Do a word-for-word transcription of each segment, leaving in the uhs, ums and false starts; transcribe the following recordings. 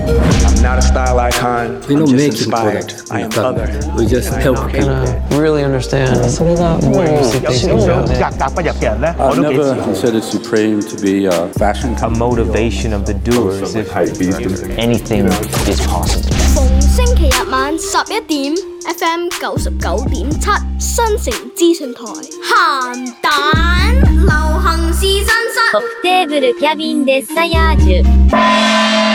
I'm not a style icon. We I'm don't just make inspired. products. I am other. We just help people. Really understand. 有少少格格不入嘅人咧，我 I've 都幾 never 似。 considered Supreme to be a fashion A motivation of the doers. If anything is possible. 逢星期日晚十一點 ，F M 九十九點七新城資訊台，鹹蛋流行試身室。 トップテーブルキャビンデッサヤージュ。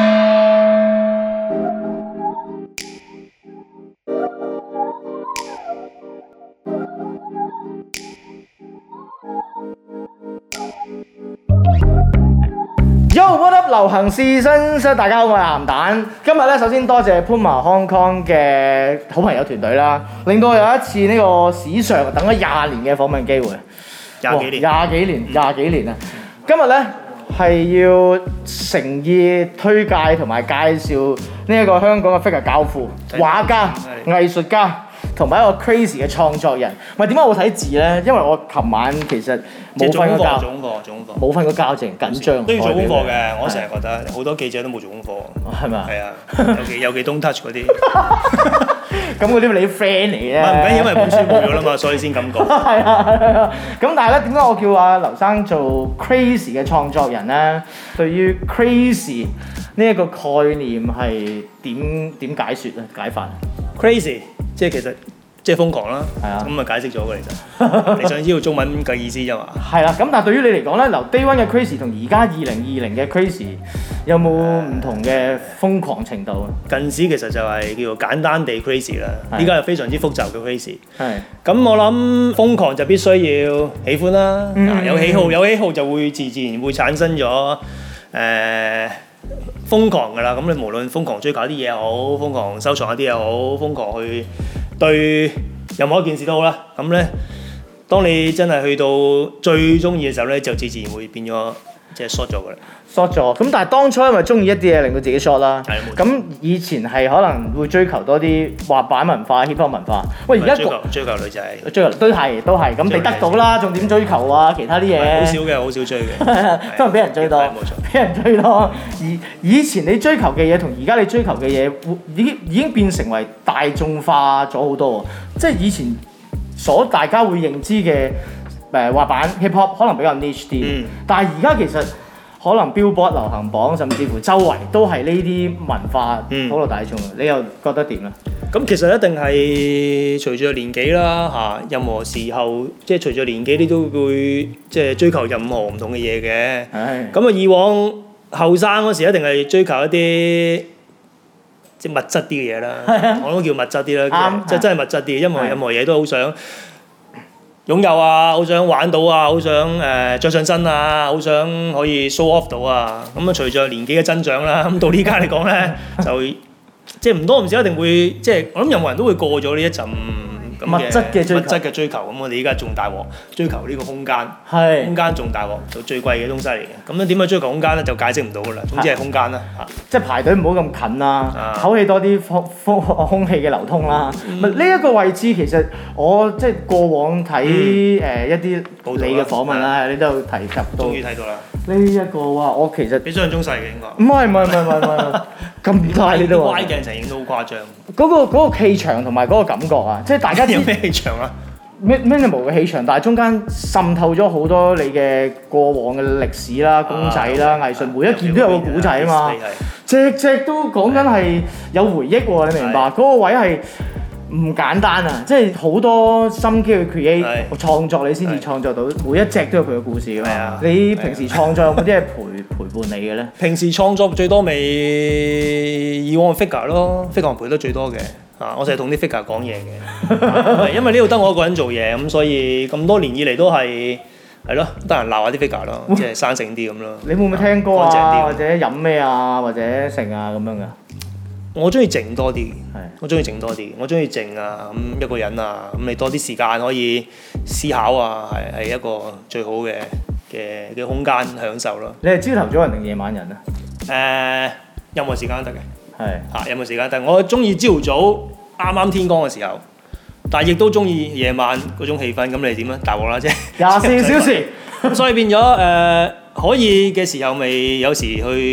Yo what up 流行試身室，大家好，我係鹹蛋。今日咧，首先多謝 Puma Hong Kong 嘅好朋友團隊啦，令到我有一次呢個史上等咗廿年嘅訪問機會。 廿幾年， 廿幾年，廿幾年啊！今日咧係要誠意推介同埋介紹呢一個香港嘅 figure 教父、畫家、藝術家。同埋一個 crazy 嘅創作人，喂點解我睇字咧？因為我琴晚其實冇瞓過覺， 做功課，做功課， 冇瞓過覺，淨緊張。 都要做功課嘅，我成日覺得好多記者都冇做功課。 係咪啊？ 係啊，尤其尤其 don't touch 嗰啲。 咁嗰啲你 friend 嚟嘅。 唔緊要，因為本書冇咗啦嘛，所以先咁講。 係啊係啊。咁但係咧，點解我叫阿劉生做 crazy 嘅創作人咧？對於 crazy 呢一個概念係點點解説咧？解法 ？crazy 即係其實即係瘋狂啦。 係啊。 咁啊解釋咗嘅其實。你想知道中文嘅意思啫嘛？ 係啦。咁但係對於你嚟講咧，由 Day One 嘅 crazy 同而家二零二零嘅 crazy 有冇唔同嘅瘋狂程度啊？ 近時其實就係叫做簡單地 crazy 啦，依家係非常之複雜嘅 crazy。 係。 咁我諗瘋狂就必須要喜歡啦， 嗯、 有喜好有喜好就會自自然會產生咗誒、呃、瘋狂㗎啦。咁你無論瘋狂追求啲嘢好，瘋狂收藏一啲嘢好，瘋狂去對任何一件事都好啦。咁咧，當你真係去到最中意嘅時候咧，就自自然會變咗即係 short 咗㗎啦。 short 咗，咁但係當初因為中意一啲嘢令到自己 short 啦。 係冇錯。 咁以前係可能會追求多啲滑板文化、hip hop 文化。喂，而家追求追求女仔， 追求都係都係，咁你得到啦，仲點追求啊？其他啲嘢好少嘅，好少追嘅， 都係俾人追多。 冇錯， 俾人追多。而以前你追求嘅嘢同而家你追求嘅嘢，已經已經變成為大眾化咗好多喎。即係以前所大家會認知嘅誒滑板 hip hop 可能比較 niche 啲，嗯、但係而家其實可能 Billboard 流行榜甚至乎周圍都係呢啲文化普羅大眾，嗯、你又覺得點咧？ 咁其實一定係隨住年紀啦嚇，任何時候即係隨住年紀，你都會即係追求任何唔同嘅嘢嘅。咁啊，以往後生嗰時一定係追求一啲即係物質啲嘅嘢啦，我都叫物質啲啦，即係真係物質啲，因為任何嘢都好想擁有啊，好想玩到啊，好想誒著上身啊，好想可以 show off 到啊。咁啊，隨著年紀嘅增長啦，咁到呢家嚟講咧，就即係唔多唔少一定會即係我諗任何人都會過咗呢一陣咁嘅物質嘅追求。 物質嘅追求，咁我哋依家仲大鑊，追求呢個空間， 係空間仲大鑊，就最貴嘅東西嚟嘅。咁樣點樣追求空間咧，就解釋唔到㗎啦。總之係空間啦嚇。 即係排隊唔好咁近啦，唞氣多啲空空空氣嘅流通啦。咪呢一個位置其實我即係過往睇誒一啲你嘅訪問啦，你都有提及到。 終於睇到啦！ 呢一個哇，我其實比想象中細嘅應該。 唔係唔係唔係唔係唔係咁大呢度。 歪鏡成影都好誇張。 嗰個嗰個氣場同埋嗰個感覺啊，即係大家有咩氣場啊 ？minimal 嘅氣場，但係中間滲透咗好多你嘅過往嘅歷史啦、公仔啦、藝術，每一件都有個古仔啊嘛。隻隻都講緊係有回憶喎，你明白？嗰個位係唔簡單啊！即係好多心機去 create 創作，你先至創作到每一隻都有佢嘅故事㗎嘛。你平時創作有冇啲係陪陪伴你嘅咧？ 平時創作最多咪以往嘅 figure 咯 ，figure 陪得最多嘅。啊！我成日同啲 figure 講嘢嘅，因為呢度得我一個人做嘢，咁所以咁多年以嚟都係係咯，得閒鬧下啲 figure 咯，即係生性啲咁咯。 你會唔會聽歌啊？或者飲咩啊？或者食啊咁樣㗎？ 我中意靜多啲，我中意靜多啲，我中意靜啊咁一個人啊，咁你多啲時間可以思考啊，係係一個最好嘅嘅嘅空間享受咯。 你係朝頭早人定夜晚人啊？ 誒、呃，任何時間都得嘅。 係嚇，任何時間，但係我中意朝早啱啱天光嘅時候，但係亦都中意夜晚嗰種氣氛。咁你點啊？大鑊啦，即係廿四小時。 咁所以變咗誒、呃，可以嘅時候咪有時去誒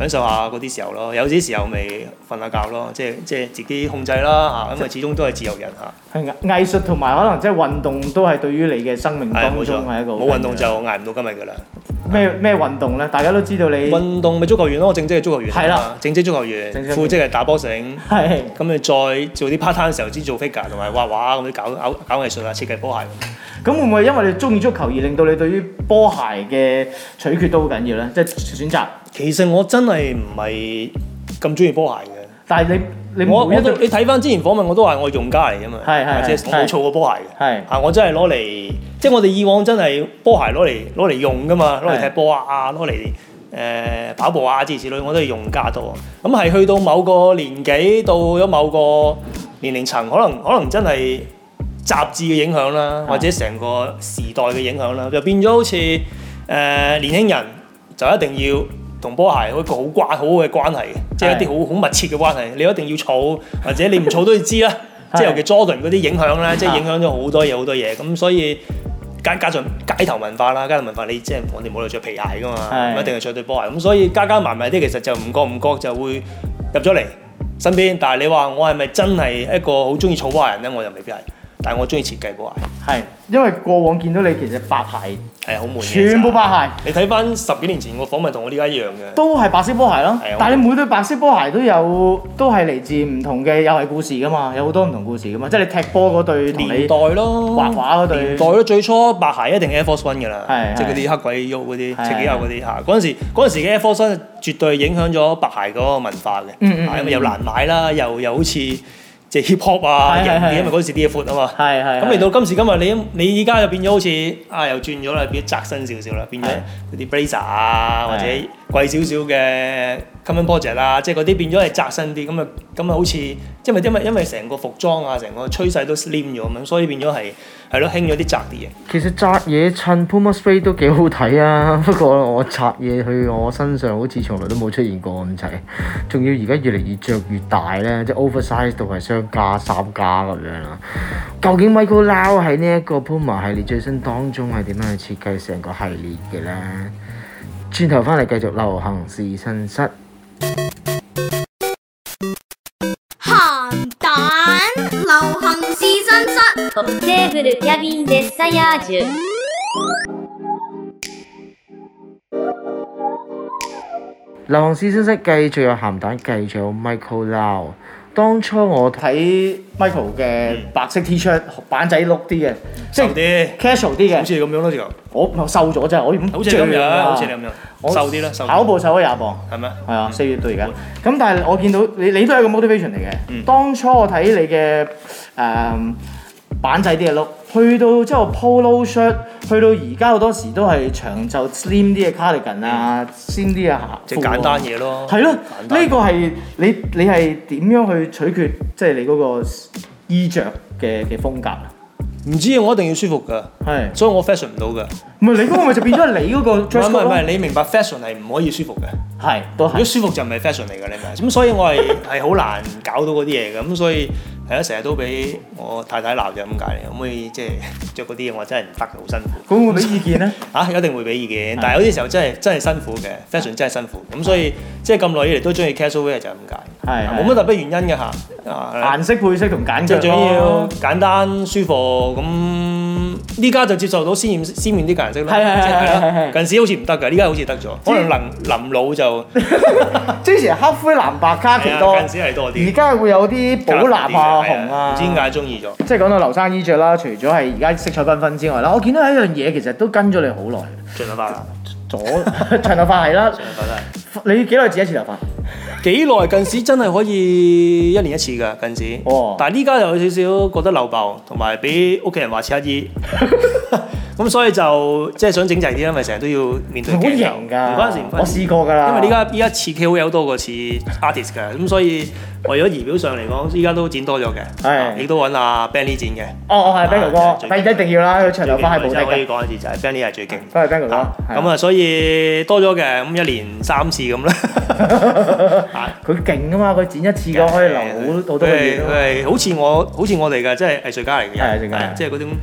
享受下嗰啲時候咯。有啲時候咪瞓下覺咯，即係即係自己控制啦嚇，因為始終都係自由人嚇。 係藝術同埋可能即係運動都係對於你嘅生命當中係一個冇運動就捱唔到今日㗎啦。 咩咩運動咧？大家都知道你運動咪足球員咯，我正職係足球員。 係啦， 正職足球員，副職係打波繩。 係。 咁你再做啲 part time 嘅時候，先做 figure 同埋畫畫咁啲搞搞搞藝術啊，設計波鞋咁。 咁會唔會因為你中意足球而令到你對於波鞋嘅取決都好緊要咧？即係選擇。 其實我真係唔係咁中意波鞋嘅。 但係你你我我都你睇翻之前訪問我都話我用家嚟㗎嘛。 係係即係我冇儲過波鞋嘅。 係。 啊，我真係攞嚟，即係我哋以往真係波鞋攞嚟攞嚟用㗎嘛，攞嚟踢波啊，攞嚟誒跑步啊之類之類，我都係用家多。咁係去到某個年紀，到咗某個年齡層，可能可能真係雜誌嘅影響啦，或者成個時代嘅影響啦，就變咗好似誒、呃、年輕人就一定要同波鞋有一個好關好好嘅關係嘅，即係一啲好好密切嘅關係。你一定要儲，或者你唔儲都要知啦。即係尤其 Jordan 嗰啲影響咧，即係影響咗好多嘢好多嘢。咁所以加加上街頭文化啦，街頭文化你即係我哋冇理由著皮鞋㗎嘛，一定係著對波鞋。咁所以加加埋埋啲其實就唔覺唔覺就會入咗嚟身邊。但係你話我係咪真係一個好中意儲波鞋人咧？我又未必係。但係我中意設計波鞋。 係，因為過往見到你其實白鞋係好悶嘅， 全部白鞋。 你睇翻十幾年前個訪問同我呢家一樣嘅。都係白色波鞋咯。但係你每對白色波鞋都有，都係嚟自唔同嘅，又係故事㗎嘛，有好多唔同故事㗎嘛。即係你踢波嗰對年代咯， 畫畫嗰對年代咯。最初白鞋一定係 Air Force One 㗎啦， 係即係嗰啲黑鬼喐嗰啲，赤幾有嗰啲嚇。嗰陣時嗰陣時嘅 Air Force One絕對影響咗白鞋嗰個文化嘅， 嗯嗯因為又難買啦，又又好似。即係 hip hop 啊，型啲，因為嗰陣時啲嘢闊啊嘛。 係係。 咁嚟到今時今日，你你依家又變咗好似啊，又轉咗啦，變咗窄身少少啦，變咗嗰啲 blazer 啊，或者貴少少嘅 common project 啊，即係嗰啲變咗係窄身啲，咁啊咁啊好似，因為因為因為成個服裝啊，成個趨勢都 slim 咗咁，所以變咗係係咯，興咗啲窄啲嘢。 其實窄嘢襯 Puma Suede 都幾好睇啊，不過我窄嘢去我身上好似從來都冇出現過咁滯，仲要而家越嚟越着越大咧，即係 oversize 到係雙加三加咁樣啦。究竟 Michael Lau 喺呢一個 Puma 系列最新當中係點樣去設計成個系列嘅咧？轉頭翻嚟繼續流行試身室。 鹹蛋流行試身室。 トップテーブルキャビンデッサヤージュ。 流行試身室繼續有鹹蛋，繼續有 Michael Lau。當初我睇 Michael 嘅白色 T-shirt 版仔 look 啲嘅， 即係 casual 啲嘅， 好似你咁樣咯，就我瘦咗啫，我好似你咁樣，好似你咁樣，瘦啲啦， 跑步瘦咗廿磅， 係咩？ 係啊，四月到而家。咁但係我見到你，你都係一個 motivation 嚟嘅。當初我睇你嘅誒版仔啲嘅 look，去到之後 polo shirt，去到而家好多時都係長袖 slim 啲嘅 cardigan 啊，slim 啲嘅鞋， 即係簡單嘢咯。 係咯，呢個係你你係點樣去取決即係你嗰個衣着嘅嘅風格啊？ 唔知啊，我一定要舒服㗎， 係， 所以我 fashion 唔到㗎。 唔係你嗰個咪就變咗你嗰個 dress code 咯。 唔係唔係，你明白 fashion 係唔可以舒服嘅。 係，都係。如果舒服就唔係 fashion 嚟㗎，你明？咁所以我係係好難搞到嗰啲嘢嘅，咁所以係啊，成日都俾我太太鬧就咁解。可唔可以即係着嗰啲嘢我真係唔得，好辛苦。 咁會唔會俾意見咧？ 嚇，一定會俾意見，但係有啲時候真係真係辛苦嘅 fashion 真係辛苦。咁所以即係咁耐以嚟都中意 casual wear 就係咁解。 係冇乜特別原因嘅嚇。 顏色配色同簡約最重要簡單舒服咁。呢家就接受到鮮豔鮮豔啲嘅顏色啦， 係係係係係。 近時好似唔得㗎，呢家好似得咗，可能臨臨老就之前黑灰藍白卡其多， 近時係多啲。 而家會有啲寶藍啊、紅啊， 唔知點解中意咗。 即係講到留生衣着啦，除咗係而家色彩繽紛之外啦，我見到有一樣嘢其實都跟咗你好耐。 長頭髮啦， 左長頭髮係啦， 長頭髮都係。 你幾耐剪一次頭髮？ 幾耐？近時真係可以一年一次㗎，近時。 哦。 但係呢家又有少少覺得漏爆，同埋俾屋企人話似乞衣。咁所以就即係想整齊啲，因為成日都要面對鏡頭。 好型㗎！ 唔關事，唔關事。 我試過㗎啦。 因為呢家依家似 K O L 多過似 artist 㗎，咁所以為咗儀表上嚟講，依家都剪多咗嘅。 係。 亦都揾阿 Benny 剪嘅。 哦哦，係 Benny 哥，但一定要啦，佢長頭髮係無敵嘅。 可以講一次就係 Benny 係最勁。 都係 Benny 哥。 咁啊，所以多咗嘅，咁一年三次咁啦。 佢勁啊嘛！佢剪一次嘅可以留好好多嘅嘢。 佢係好似我好似我哋嘅，即係藝術家嚟嘅。 係藝術家。 即係嗰種。即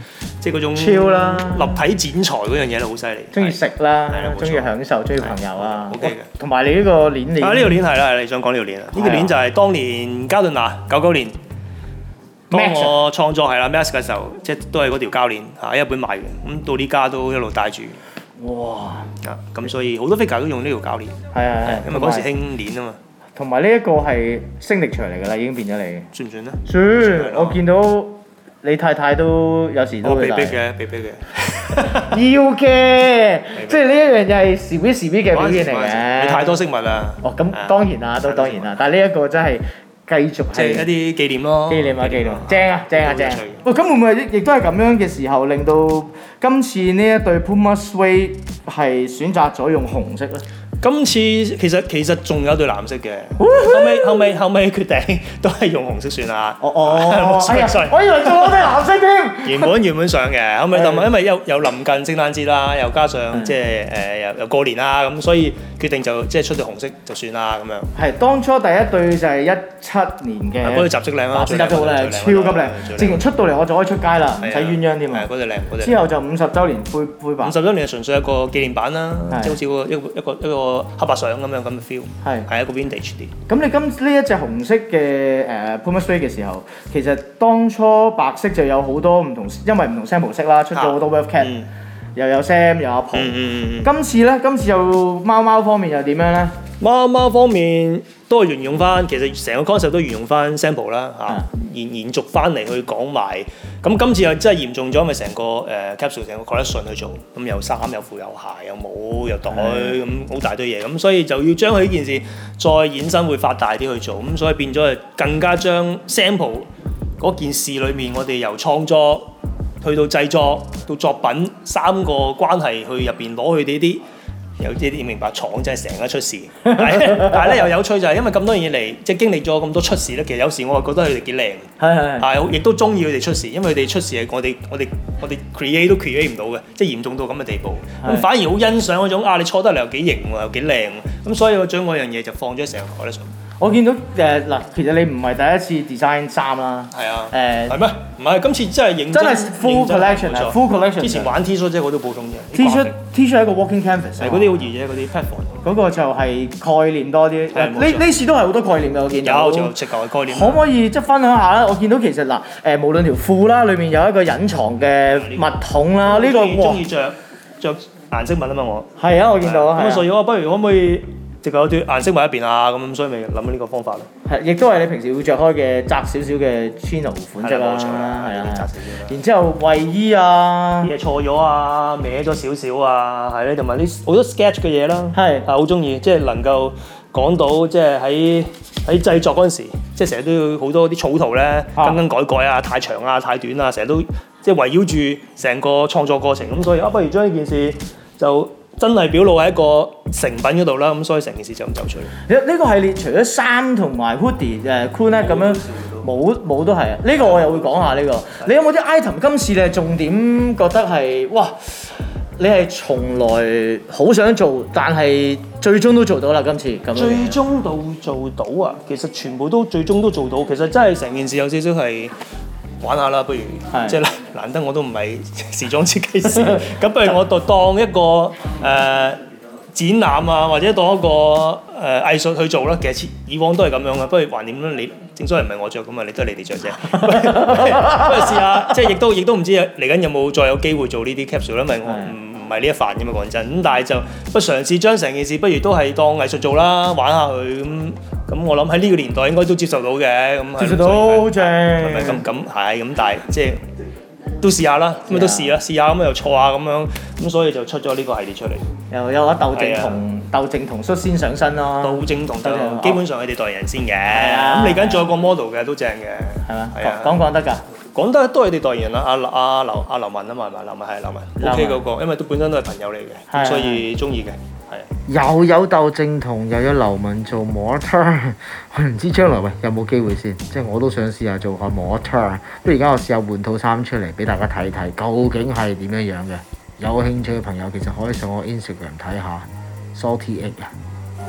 即係嗰種超啦， 立體剪裁嗰樣嘢咧好犀利。 中意食啦，中意享受，中意朋友啊。 OK 嘅。 同埋你呢個鏈鏈。 啊，呢條鏈係啦，你想講呢條鏈啊？呢條鏈就係當年加頓拿九九年。當我創作係啦 Mask 嘅時候，即係都係嗰條膠鏈嚇，喺日本買嘅，咁到呢家都一路戴住。哇！啊，咁所以好多 figure 都用呢條膠鏈。係係係，因為嗰時興鏈啊嘛。同埋呢一個係升力場嚟㗎啦，已經變咗你。算唔算咧？ 算，我見到你太太都有時都會戴。 被逼嘅，被逼嘅。 要嘅，即係呢一樣就係時必時必嘅表現嚟嘅。 你太多飾物啦。 哦，咁當然啦，都當然啦，但係呢一個真係。繼續係一啲紀念咯， 紀念啊紀念，正啊正啊正！喂，咁會唔會亦都係咁樣嘅時候，令到今次呢一對 Puma Suede 係選擇咗用紅色咧？ 今次其實其實仲有對藍色嘅，後尾後尾後尾決定都係用紅色算啦。 哦哦，係啊，我以為仲有對藍色添。 原本原本上嘅，後尾但係因為又又臨近聖誕節啦，又加上即係誒又又過年啦，咁所以決定就即係出對紅色就算啦咁樣。 係當初第一對就係一七年嘅， 嗰對雜色靚啦， 雜色好靚，超級靚，正然出到嚟我就可以出街啦，唔使鴛鴦添啊。 嗰對靚，嗰對。 之後就五十週年灰灰版。 五十週年係純粹一個紀念版啦，即係好似個一個一個一個黑白相咁樣咁嘅 feel， 係係一個 vintage 啲。 咁你今呢一隻紅色嘅誒 Puma Suede 嘅時候，其實當初白色就有好多唔同，因為唔同 sample 色啦，出咗好多 Wave Cat，又有 Sam 又有阿 Paul。今次咧，今次又貓貓方面又點樣咧？ 貓貓方面都係沿用翻，其實成個 concept 都沿用翻 sample 啦嚇，延延續翻嚟去講埋。咁今次又真係嚴重咗，因為成個誒 capsule 成個 collection 去做，咁有衫有褲有鞋有帽有袋咁好大堆嘢，咁所以就要將佢呢件事再衍生會發大啲去做，咁所以變咗係更加將 sample 嗰件事裏面，我哋由創作去到製作到作品三個關係去入邊攞佢哋啲。有啲啲明白廠真係成日出事，但係但係咧又有趣就係因為咁多嘢嚟，即係經歷咗咁多出事咧，其實有時我係覺得佢哋幾靚，係係係，亦都中意佢哋出事，因為佢哋出事係我哋我哋我哋 create 都 create 唔到嘅，即係嚴重到咁嘅地步。咁反而好欣賞嗰種啊，你錯得嚟又幾型喎，又幾靚，咁所以我將嗰樣嘢就放咗成個 collection。 我見到誒嗱，其實你唔係第一次 design 衫啦， 係啊， 誒係咩？唔係今次真係認真， 真係 full collection 啊 ，full collection。之前玩 T 恤啫，我都普通啫。 T 恤 T 恤係一個 walking canvas， 係嗰啲好易啫，嗰啲 platform。 嗰個就係概念多啲。誒呢呢次都係好多概念嘅，我見到。 有就直頭係概念。 可唔可以即係分享下咧？我見到其實嗱誒，無論條褲啦，裏面有一個隱藏嘅物桶啦，呢個中意着着顏色襪啊嘛我。 係啊，我見到啊。 咁所以我不如可唔可以？直頭有啲顏色埋一邊啊，咁所以咪諗呢個方法咯。 係，亦都係你平時會着開嘅窄少少嘅 chino 款式啦，係啊，窄少少。然之後衞衣啊， 啲嘢錯咗啊，歪咗少少啊，係咧，同埋啲好多 sketch 嘅嘢啦，係，係好中意，即係能夠講到即係喺喺製作嗰陣時，即係成日都要好多啲草圖咧，更更改改啊，太長啊，太短啊，成日都即係圍繞住成個創作過程，咁所以啊，不如將呢件事就真係表露喺一個成品嗰度啦，咁所以成件事就咁走出嚟。 呢個系列除咗衫同埋 hoodie 誒 crew neck 咁樣，帽帽都係啊。呢個我又會講下呢個。你有冇啲 item 今次你係重點覺得係哇？你係從來好想做，但係最終都做到啦。今次咁樣。 最終到做到啊！其實全部都最終都做到。其實真係成件事有少少係。玩下啦，不如即係難得我都唔係時裝設計師，咁不如我就當一個誒、呃、展覽啊，或者當一個誒、呃、藝術去做啦。其實以往都係咁樣嘅，不如橫掂啦，你正所謂唔係我着咁啊，你都係你哋着啫。不如試下，即係亦都亦都唔知嚟緊有冇再有機會做呢啲 capsule 啦，因為我唔唔係呢一範嘅嘛，講真。咁但係就不嘗試將成件事，不如都係當藝術做啦，玩下佢咁。咁我諗喺呢個年代應該都接受到嘅，咁接受到好正， 係咪咁咁係咁？但係即係都試下啦，咁咪都試啦，試下咁又錯下咁樣，咁所以就出咗呢個系列出嚟。 又有阿竇靖童，竇靖童率先上身咯。 竇靖童就基本上佢哋代言人先嘅，咁嚟緊仲有個 model 嘅都正嘅， 係嘛？講講得㗎。 講得都係你代言人啦，阿阿劉阿劉文啊嘛，係咪？劉文係劉文 ，OK 嗰個，因為都本身都係朋友嚟嘅，所以中意嘅。 又有竇靖童，又有劉文做模特，我唔知將來喂有冇機會先，即係我都想試下做下模特。不如而家我試下換套衫出嚟俾大家睇睇，究竟係點樣樣嘅？有興趣嘅朋友其實可以上我 Instagram 睇下 Salty Egg 啊。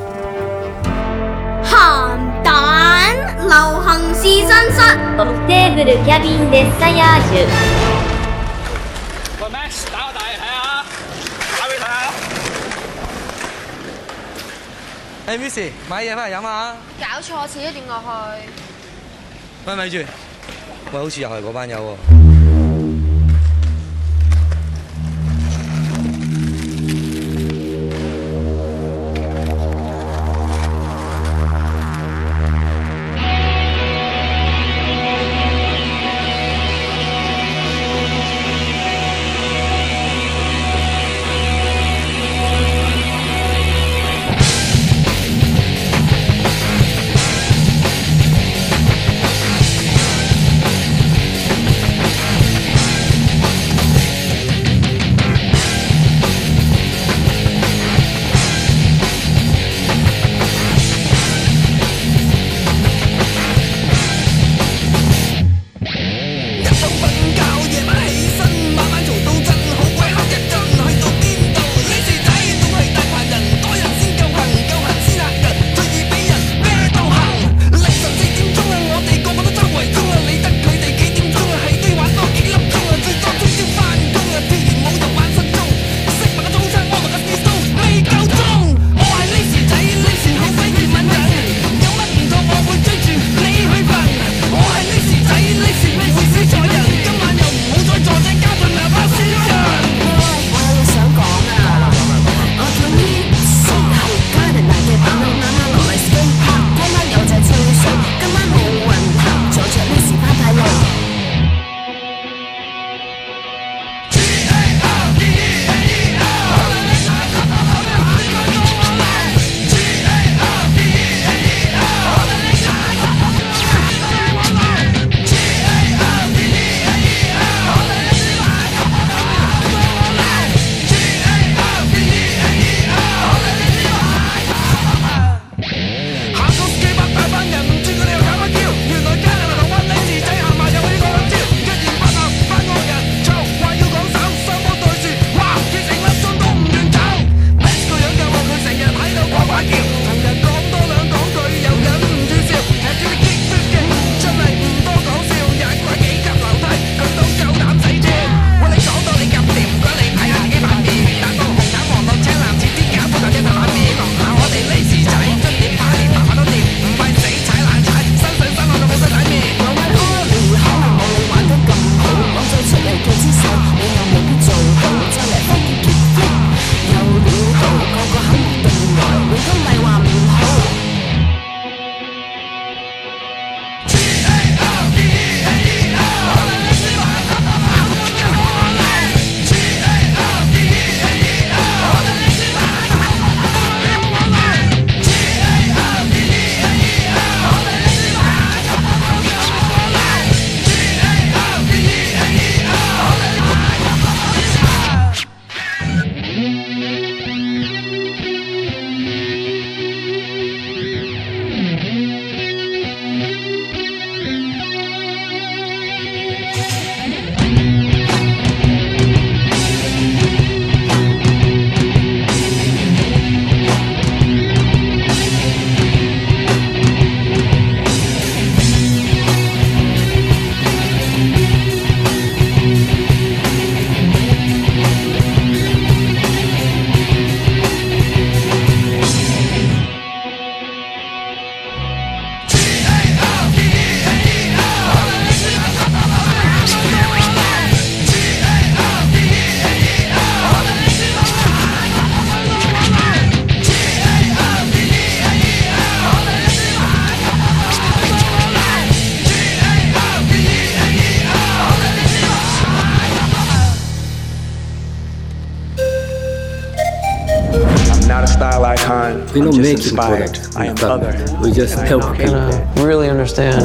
鹹蛋流行試身室。 オフテーブルキャビンデッサヤージュ。 誒 Miss， 買嘢翻嚟飲啊！ 搞錯，遲咗點落去？ 喂，咪住，喂，好似又係嗰班友喎。 style icon. We don't I'm make just it product. inspired. I am other. We just help people. Really understand.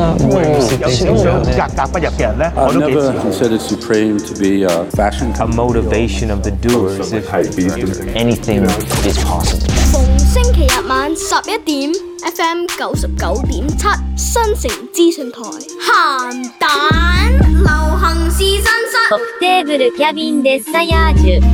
I've never considered Supreme to be a fashion A motivation of the doers if anything is possible. 逢星期日晚十一點 ，F M 九十九點七新城資訊台，鹹蛋流行試身室。 テーブルキャビンデッサヤージュ。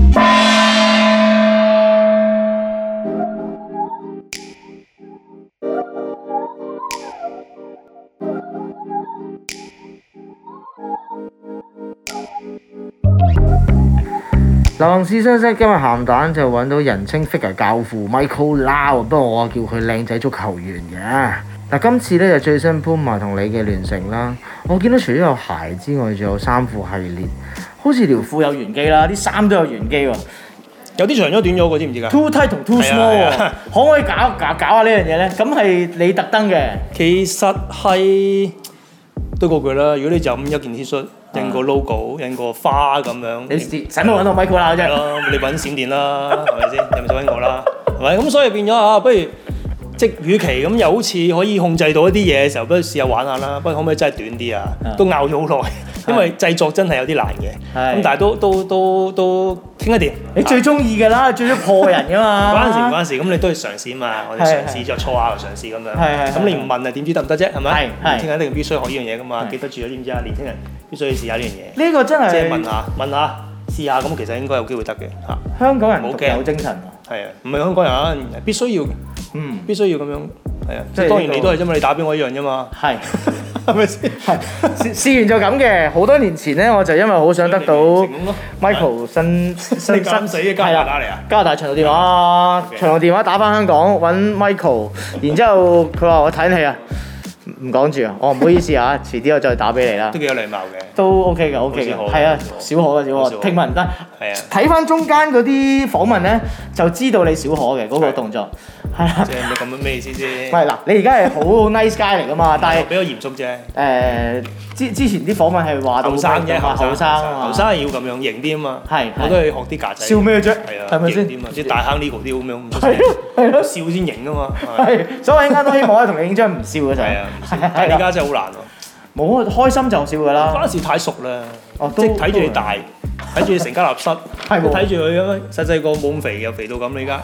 流行試身室今日鹹蛋就揾到人稱 figure 教父 Michael Lau， 不過我叫佢靚仔足球員嘅。嗱，今次咧就最新 Puma 同你嘅聯乘啦。我見到除咗有鞋之外，仲有衫褲系列，好似條褲有玄機啦，啲衫都有玄機喎。 有啲長咗短咗嘅，知唔知㗎 ？Too tight 同 too small 喎，可唔可以搞搞搞下呢樣嘢咧？咁係你特登嘅。 其實係都嗰句啦，如果你就咁一件 T 恤。印個 logo， 印個花咁樣， 你使乜揾到 Michael 啦啫？ 你揾閃電啦，係咪先？又唔使揾我啦，係咪？咁所以變咗啊，不如即係與其咁又好似可以控制到一啲嘢嘅時候，不如試下玩下啦。不過可唔可以真係短啲啊？都拗咗好耐，因為製作真係有啲難嘅。咁但係都都都都傾得掂。 你最中意㗎啦，最中意破人㗎嘛。 唔關事唔關事，咁你都係嘗試啊嘛。我哋嘗試再錯下又嘗試咁樣。咁你唔問啊，點知得唔得啫？係咪？年輕人一定必須學呢樣嘢㗎嘛，記得住啊，知唔知啊？年輕人。必須要試下呢樣嘢。 呢個真係即係問下問下試下，咁其實應該有機會得嘅嚇。 香港人獨有精神喎。 係啊，唔係香港人，必須要嘅。嗯，必須要咁樣。係啊，即係當然你都係啫嘛，你打俾我一樣啫嘛。 係， 係咪先？ 係試試完就咁嘅。好多年前咧，我就因為好想得到 Michael 新新新死嘅加拿大嚟啊！ 加拿大長途電話，長途電話打翻香港揾 Michael， 然之後佢話我睇戲啊。唔講住啊！我唔好意思啊，遲啲我再打俾你啦。 都幾有禮貌嘅。 都 OK 嘅 OK 嘅，係啊，小可嘅小可，聽聞唔得。 係啊。 睇翻中間嗰啲訪問咧，就知道你小可嘅嗰個動作。係啊。 即係你咁樣咩意思先？ 唔係嗱，你而家係好 nice guy 嚟㗎嘛，但係比較嚴肅啫。 誒，之之前啲訪問係話到後生啫， 後生啊嘛。 後生係要咁樣型啲啊嘛。 係。 我都係學啲架仔。 笑咩啫？ 係啊。 係咪先？ 型啲嘛，即係大坑呢個啲咁樣。 係咯，係咯。 笑先型㗎嘛。 係。所以我陣間都希望可以同你影張唔笑嘅相。 係啊。但係而家真係好難喎。 冇啊，開心就笑㗎啦。 嗰陣時太熟啦， 哦、 即係睇住你大，睇住你成家立室， 睇住佢咁樣細細個冇咁肥，又肥到咁你而家。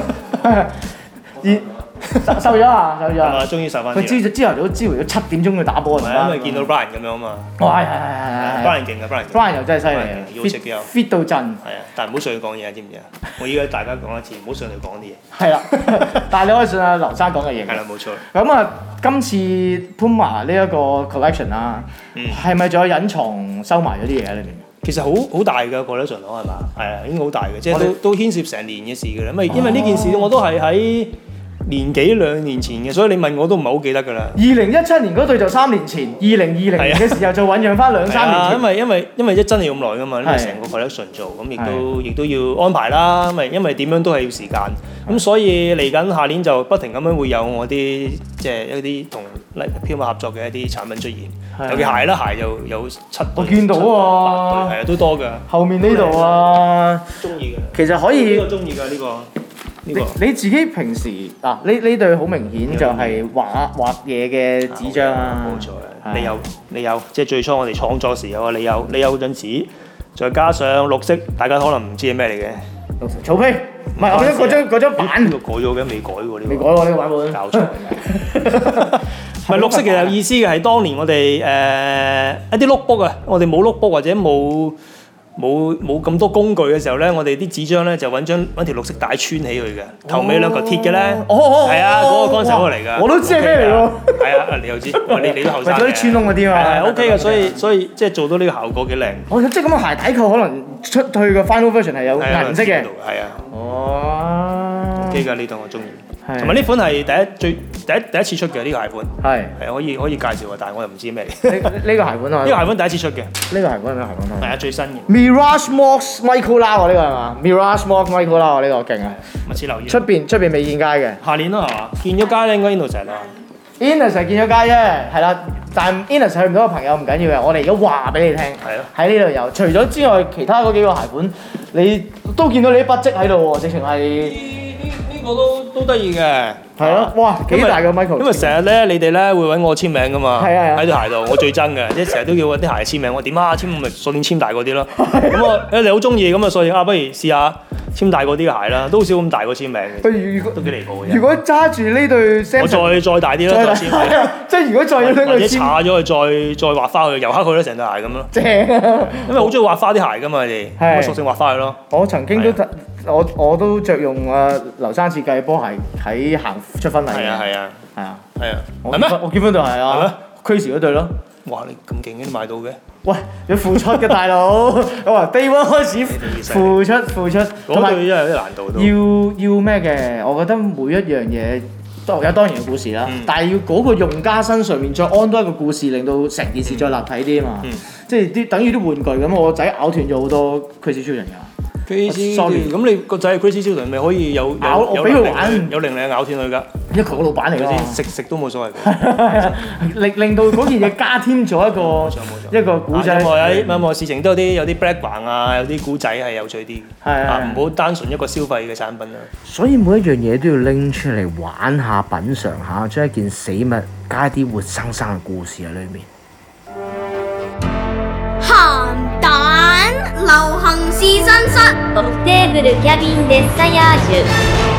瘦瘦咗啊！瘦咗啊！ 終於瘦翻。 佢朝朝頭早朝頭早七點鐘去打波啊！因為見到 Brian 咁樣啊嘛。 哦，係係係係。 Brian 勁啊 Brian。 Brian 又真係犀利啊！ 要食嘅又 fit 到震。係啊，但係唔好上去講嘢啊，知唔知啊？我依家大家講一次，唔好上去講啲嘢。 係啦，但係你可以上阿劉生講嘅嘢。 係啦，冇錯。 咁啊，今次 Puma 呢一個 collection 啊，係咪仲有隱藏收埋咗啲嘢喺裏面？ 其實好好大嘅 collection 咯，係嘛？係啊，已經好大嘅，即係都都牽涉成年嘅事㗎啦。因為因為呢件事我都係喺年幾兩年前嘅，所以你問我都唔係好記得㗎啦。 二零一七年嗰對就三年前，二零二零年嘅時候就醖釀翻兩三年前。 因為因為因為一真係要咁耐㗎嘛，因為成個 collection 做，咁亦都亦都要安排啦。因為因為點樣都係要時間，咁所以嚟緊下年就不停咁樣會有我啲即係一啲同 Puma 合作嘅一啲產品出現。尤其鞋啦，鞋又有七對。 我見到啊， 係啊，都多㗎。 後面呢度啊， 中意嘅。 其實可以。 呢個中意㗎呢個。 你你自己平時嗱呢呢對好明顯就係畫畫嘢嘅紙張啊， 冇錯啊！你有你有，即係最初我哋創作時候啊，你有你有張紙，再加上綠色，大家可能唔知係咩嚟嘅。 綠色草皮，唔係我覺得嗰張嗰張版呢個改咗嘅，未改喎呢個。 未改喎呢個版本。 搞錯嘅。唔係綠色其實有意思嘅係當年我哋誒一啲 notebook啊，我哋冇 notebook或者冇。冇冇咁多工具嘅時候咧，我哋啲紙張咧就揾張揾條綠色帶穿起佢嘅，頭尾兩嚿鐵嘅咧，係啊，嗰個乾手嚟㗎。 我都知係咩嚟喎。係啊，你又知，你你都後生嘅。 嗰啲穿窿嗰啲嘛。 係 OK 嘅，所以所以即係做到呢個效果幾靚。 哦，即係咁嘅鞋底扣可能出去嘅 final version 係有顏色嘅。 係啊。 哦。OK 㗎，呢度我中意。同埋呢款係第一最第一第一次出嘅呢個鞋款， 係係可以可以介紹啊，但係我又唔知咩嚟。 呢呢個鞋款啊， 呢個鞋款第一次出嘅。 呢個鞋款係咩鞋款啊？ 係啊，最新嘅。 Mirage Mox Michael Lau 呢個係嘛 ？Mirage Mox Michael Lau 呢個勁啊！ 密切留意。 出邊出邊未見街嘅。 下年啦係嘛？見咗街咧應該 Innocent 啦。 Innocent 見咗街啫，係啦，但 Innocent 去唔到嘅朋友唔緊要嘅，我哋而家話俾你聽。係咯。喺呢度有，除咗之外，其他嗰幾個鞋款，你都見到你啲筆跡喺度喎，直情係。 呢個都都得意嘅， 係咯，哇幾大個 Michael！ 因為成日咧，你哋咧會揾我簽名噶嘛， 係啊， 喺對鞋度，我最憎嘅，即係成日都叫我啲鞋簽名，我點啊簽咪順便簽大嗰啲咯。咁我誒你好中意咁啊，所以啊不如試下簽大嗰啲嘅鞋啦，都好少咁大個簽名嘅，都幾離譜嘅。 如果揸住呢對 Samson，我再再大啲啦，再簽名。 即係如果再要呢或者搽咗佢，再再畫花佢，油黑佢咯，成對鞋咁咯。正啊！因為好中意畫花啲鞋噶嘛，你哋咁啊，索性畫花佢咯。 我曾經都我我都着用啊劉生設計波鞋喺行出婚禮嘅。係啊係啊係啊係啊。 係咩？我結婚對鞋啊。係咩 ？Crazy 嗰對咯。 哇！你咁勁嘅，你買到嘅？ 喂，你付出嘅大佬，我話 day one 開始付出付出， 同埋因為有啲難度都要要咩嘅？我覺得每一樣嘢都有當然嘅故事啦，嗯、但係要嗰個用家身上面再安多一個故事，令到成件事再立體啲啊嘛。嗯、即係啲等於啲玩具咁，我仔咬斷咗好多 Crazy Children 㗎。 Crazy， 咁你個仔係 Crazy Children 咪可以有咬我俾佢玩， 有令你咬斷佢㗎。 一球個老闆嚟㗎， 食食都冇所謂嘅。 令令到嗰件嘢加添咗一個一個古仔。 任何有任何事情都有啲有啲 background 啊，有啲古仔係有趣啲。 係啊， 唔好單純一個消費嘅產品啦。 所以每一樣嘢都要拎出嚟玩下、品嚐下，將一件死物加啲活生生嘅故事喺裏面。 鹹蛋流行試身室。 オフテーブルキャビンデッサヤージュ。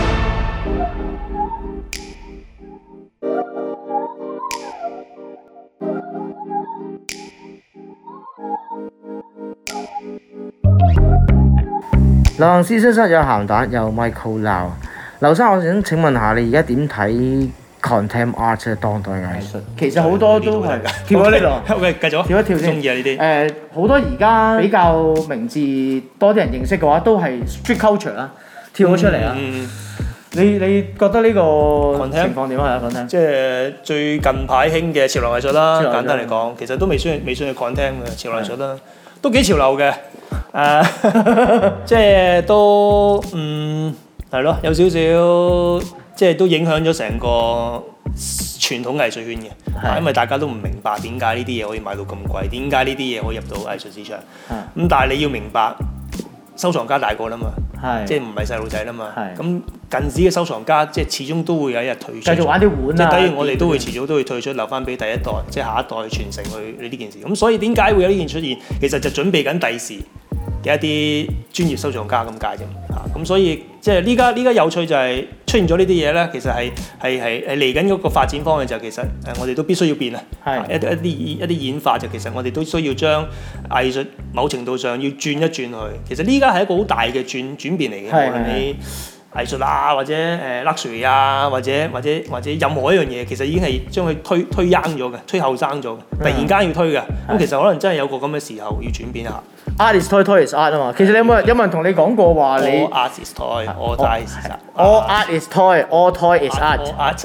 流行試身室有鹹蛋，有 Michael Lau。劉生，我想請問下你而家點睇 contempt art 即係當代藝術？ 其實好多都係跳咗呢度。 OK， 繼續。 跳一跳先。 中意啊呢啲。 誒，好多而家比較明智多啲人認識嘅話，都係 street culture 啦，跳咗出嚟啦。 嗯你你覺得呢個情況點啊？contempt 即係最近排興嘅潮流藝術啦，簡單嚟講，其實都未算未算係 contempt 嘅潮流藝術啦，都幾潮流嘅。誒，即係都嗯係咯，有少少即係都影響咗成個傳統藝術圈嘅，因為大家都唔明白點解呢啲嘢可以賣到咁貴，點解呢啲嘢可以入到藝術市場。咁但係你要明白，收藏家大個啦嘛，即係唔係細路仔啦嘛。咁近時嘅收藏家即係始終都會有一日退出， 繼續玩啲碗啊， 即係等於我哋都會遲早都會退出，留翻俾第一代，即係下一代傳承去呢件事。咁所以點解會有呢件出現？其實就準備緊第時嘅一啲專業收藏家咁解啫。嚇，咁所以即係呢家呢家有趣就係出現咗呢啲嘢咧，其實係係係係嚟緊嗰個發展方向就其實誒我哋都必須要變啊。一一啲一啲演化就其實我哋都需要將藝術某程度上要轉一轉去。其實呢家係一個好大嘅轉轉變嚟嘅，無論你藝術啊，或者誒 luxury 啊，或者或者或者任何一樣嘢，其實已經係將佢推推 young 咗嘅，推後生咗嘅，突然間要推嘅。咁其實可能真係有個咁嘅時候要轉變一下。 Art is toy, toy is art 啊嘛。其實你有冇有冇人同你講過話你 ？All art is toy, all toy is art. All art is toy, all toy is art. All art,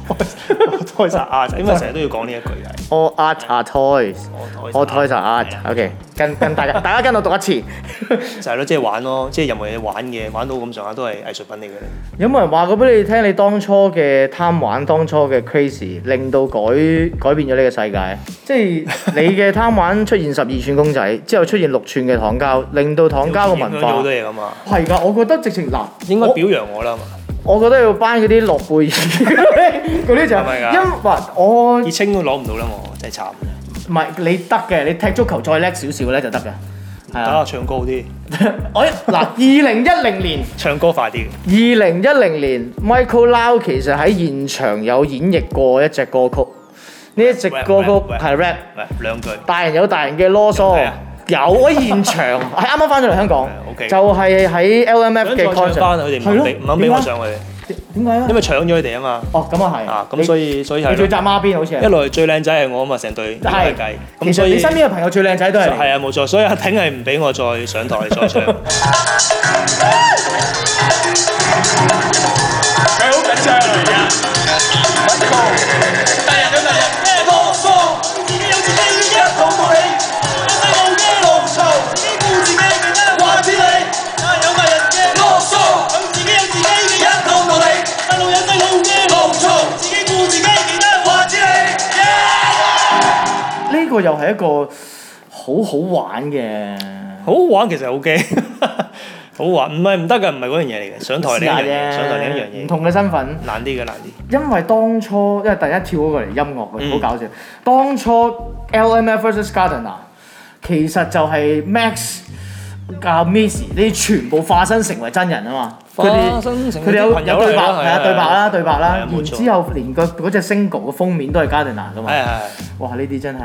all toys are art. 因為成日都要講呢一句係。 All art are toys, all toys are art. OK， 跟跟大家大家跟我讀一次。 就係咯，即係玩咯，即係任何嘢玩嘅，玩到咁上下都係藝術品嚟嘅。 有冇人話過俾你聽？你當初嘅貪玩，當初嘅 crazy，令到改改變咗呢個世界。即係你嘅貪玩出現十二寸公仔，之後出現六寸嘅糖膠，令到糖膠嘅文化好多嘢㗎嘛。 係㗎，我覺得直情嗱， 應該表揚我啦嘛。 我覺得要頒嗰啲諾貝爾嗰啲就係因為我熱青都攞唔到啦，我真係慘。 唔係你得嘅，你踢足球再叻少少咧就得嘅。 係啊，唱歌好啲。 我嗱，二零一零年唱歌快啲。 二零一零年 Michael Lau 其實喺現場有演繹過一隻歌曲，呢一隻歌曲係 rap， 兩句。 大人有大人嘅囉嗦。有喺現場，係啱啱翻咗嚟香港，就係喺 L M F 嘅 concert。翻佢哋唔肯俾唔肯俾我上去。點解啊？因為搶咗佢哋啊嘛。哦，咁啊係。啊，咁所以所以係。你最紮孖辮好似係。一來最靚仔係我啊嘛，成隊計計。其實你身邊嘅朋友最靚仔都係。係啊，冇錯，所以阿挺係唔俾我再上台再唱。佢好緊張啊！而家。大人有大人咩囉嗦，自己有自己嘅一套道理。呢個又係一個好好玩嘅，好好玩其實好驚，好玩唔係唔得㗎，唔係嗰樣嘢嚟嘅，上台另一樣嘢，上台另一樣嘢，唔同嘅身份，難啲嘅難啲。因為當初因為第一跳嗰個嚟音樂嘅，好搞笑。當初 L M F versus Gardner 其實就係 Max 教 Miss 呢啲全部化身成為真人啊嘛。佢哋佢哋有有對白，係啊對白啦對白啦，然之後連個嗰隻 single 嘅封面都係 Gardner 噶嘛。係係。哇！呢啲真係〜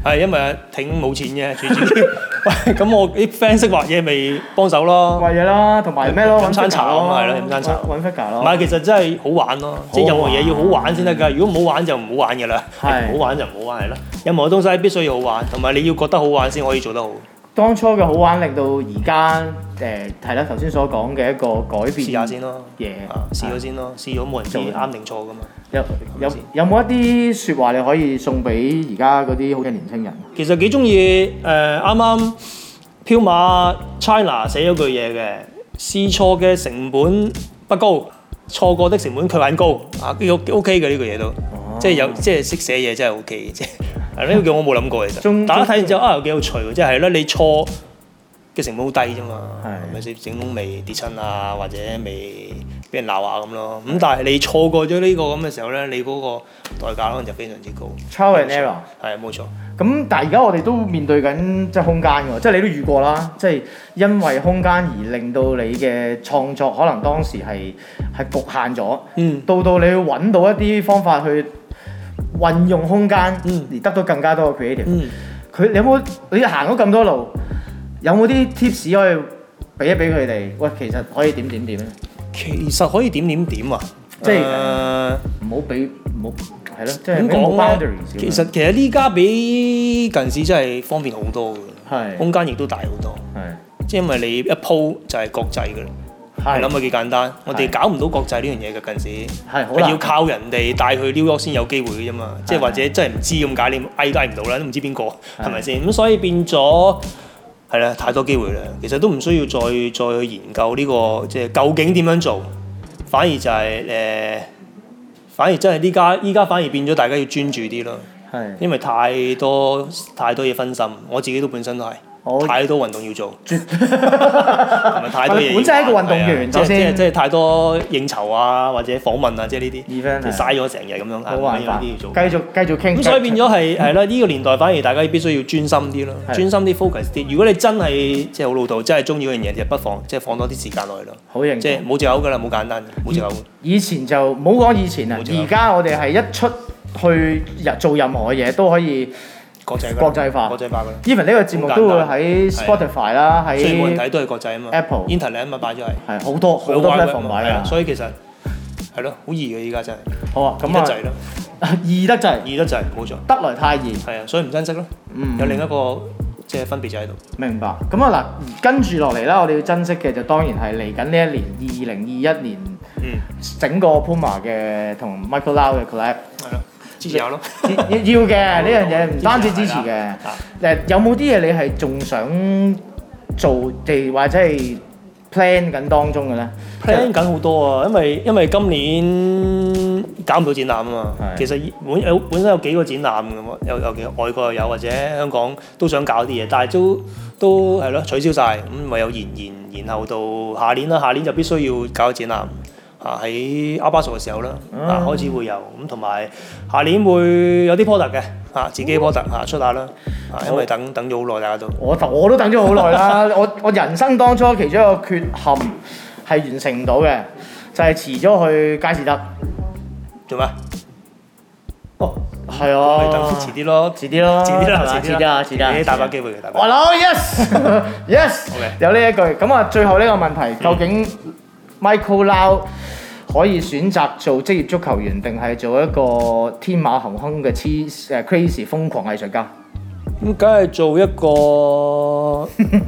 係因為阿挺冇錢嘅，最主要。喂，咁我啲 friend 識畫嘢咪幫手咯。 畫嘢啦，同埋咩咯？ 飲餐茶咯，係咯，飲餐茶。 揾 figure 咯。 唔係，其實真係好玩咯，即係任何嘢要好玩先得㗎。如果唔好玩就唔好玩㗎啦。唔好玩就唔好玩係咯。任何東西必須要好玩，同埋你要覺得好玩先可以做得好。 當初嘅好玩令到而家誒係啦，頭先所講嘅一個改變。 試下先咯， 嘢試咗先咯，試咗冇人知啱定錯㗎嘛。 有有有冇一啲説話你可以送俾而家嗰啲好嘅年輕人？ 其實幾中意誒啱啱飄馬 China 寫咗句嘢嘅，試錯嘅成本不高，錯過的成本卻很高啊！呢個 OK 嘅呢個嘢都，即係有即係識寫嘢真係 OK 嘅啫。係呢個叫我冇諗過其實。大家睇完之後啊，又幾有趣喎！即係咧，你錯嘅成本好低啫嘛，係咪先？整窿未跌親啊，或者未俾人鬧下咁咯。咁但係你錯過咗呢個咁嘅時候咧，你嗰個代價可能就非常之高。 Trial and error 係冇錯。 咁但係而家我哋都面對緊即係空間㗎，即係你都遇過啦，即係因為空間而令到你嘅創作可能當時係係局限咗，嗯，到到你去揾到一啲方法去運用空間，嗯，而得到更加多嘅 creative。嗯，佢你有冇你行咗咁多路，有冇啲 tips 可以俾一俾佢哋？喂，其實可以點點點咧？ 其實可以點點點啊！ 即係唔好俾唔好係咯，即係點講咧？ 其實其實呢家比近時真係方便好多嘅， 係空間亦都大好多，係即係因為你一鋪就係國際嘅啦。係諗下幾簡單，我哋搞唔到國際呢樣嘢嘅近時，係要靠人哋帶去 New York 先有機會嘅啫嘛。即係或者真係唔知咁解，你嗌都嗌唔到啦，都唔知邊個係咪先？咁所以變咗係啦，太多機會啦。其實都唔需要再再去研究呢個即係究竟點樣做，反而就係誒，反而真係呢家依家反而變咗大家要專注啲咯。係因為太多太多嘢分心，我自己都本身都係。太多運動要做，同埋太多嘢。本身係一個運動員，即係即係即係太多應酬啊，或者訪問啊，即係呢啲，即係嘥咗成日咁樣。 冇辦法，繼續繼續傾。 咁所以變咗係係啦，呢個年代反而大家必須要專心啲咯，專心啲 focus 啲。如果你真係即係好老道，真係中意嗰樣嘢，就不妨即係放多啲時間落去咯。 好認， 即係冇藉口㗎啦，冇簡單，冇藉口。 以前就唔好講以前啊，而家我哋係一出去做任何嘢都可以。 國際國際化， 國際化㗎啦。 even 呢個節目都會喺 Spotify 啦，喺雖然冇人睇都係國際啊嘛 ，Apple、Internet 啊嘛擺咗係。 係好多好多 platform 擺啊， 所以其實係咯，好易嘅依家真係。 好啊，咁易得滯咯。 易得滯， 易得滯，冇錯。 得來太易。 係啊，所以唔珍惜咯。嗯。有另一個即係分別就喺度。 明白。咁啊嗱，跟住落嚟啦，我哋要珍惜嘅就當然係嚟緊呢一年二零二一年，嗯，整個 Puma 嘅同 Michael Lau 嘅 collab。 係咯。支持下咯， 要要嘅呢樣嘢唔單止支持嘅，誒有冇啲嘢你係仲想做地或者係 plan 緊當中嘅咧 ？plan 緊好多啊，因為因為今年搞唔到展覽啊嘛，其實本有本身有幾個展覽嘅喎，有有幾外國又有或者香港都想搞啲嘢，但係都都係咯取消晒，咁唯有延延延後到下年啦，下年就必須要搞展覽。啊喺阿巴索嘅時候啦，啊開始會有咁，同埋下年會有啲 product 嘅，啊自己 product 啊出下啦，啊因為等等咗好耐，大家都我我都等咗好耐啦，我我人生當初其中一個缺陷係完成唔到嘅，就係遲咗去佳士得。 做咩？哦， 係啊， 咪等遲啲咯， 遲啲咯， 遲啲啦， 遲啲啦，遲啲啦， 大把機會嘅，大把。 我諗 yes yes，有呢一句咁啊，最後呢個問題究竟？Michael Lau 可以選擇做職業足球員，定係做一個天馬行空嘅黐誒 crazy 瘋狂藝術家？ 咁梗係做一個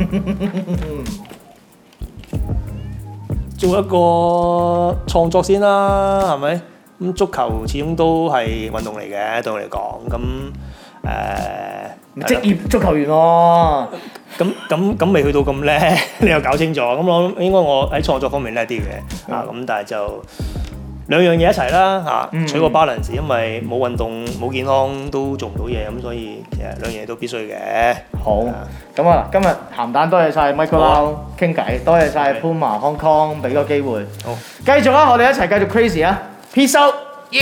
做一個創作先啦，係咪？咁足球始終都係運動嚟嘅，對我嚟講，咁誒職業足球員喎。 咁咁咁未去到咁叻，你又搞清楚。咁我諗應該我喺創作方面叻啲嘅，啊咁但係就兩樣嘢一齊啦，嚇取個 balance，因為冇運動冇健康都做唔到嘢，咁所以其實兩樣嘢都必須嘅。 好，咁啊今日鹹蛋多謝晒 Michael Lau 傾偈，多謝晒 Puma Hong Kong 俾個機會。好，繼續啦，我哋一齊繼續 crazy 啊 ！Peace out。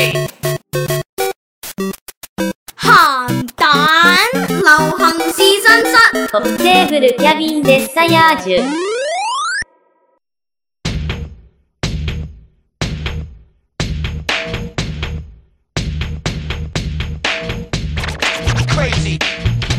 鹹蛋流行試身室， トップテーブルキャビンデッサヤージュ。 Crazy.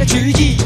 嘅主意。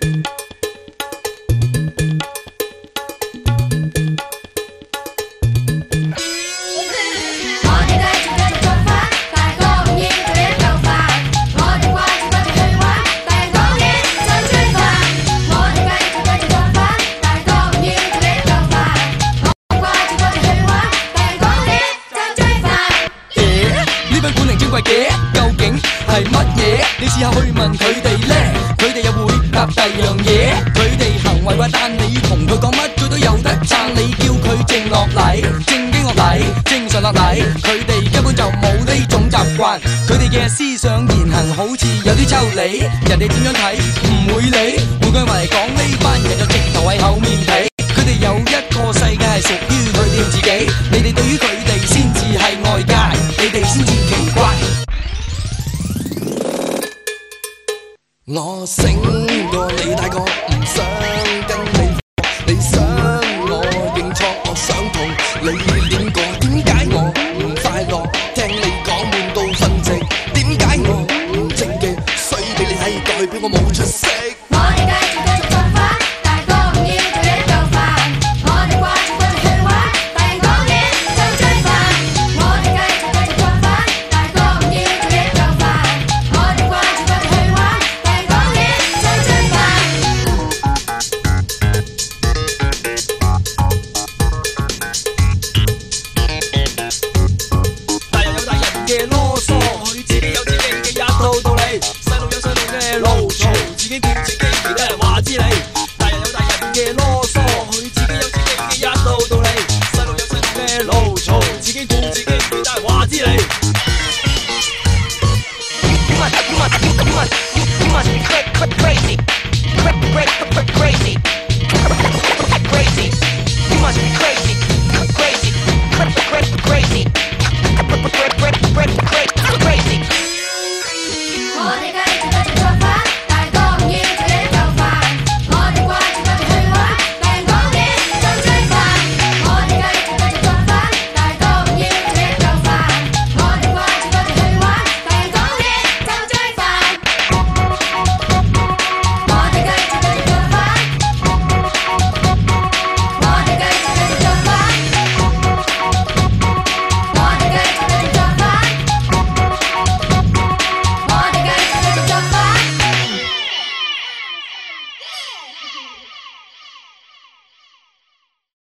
係乜嘢？你試下去問佢哋呢，佢哋又會答第樣嘢。佢哋行為話，但你同佢講乜，佢都有得撐。你叫佢靜落嚟，正經落嚟，正常落嚟，佢哋根本就冇呢種習慣。佢哋嘅思想言行好似有啲抽離，人哋點樣睇唔會理。換句話嚟講，呢班人就直頭係厚面皮。佢哋有一個世界係屬於佢哋自己，你哋對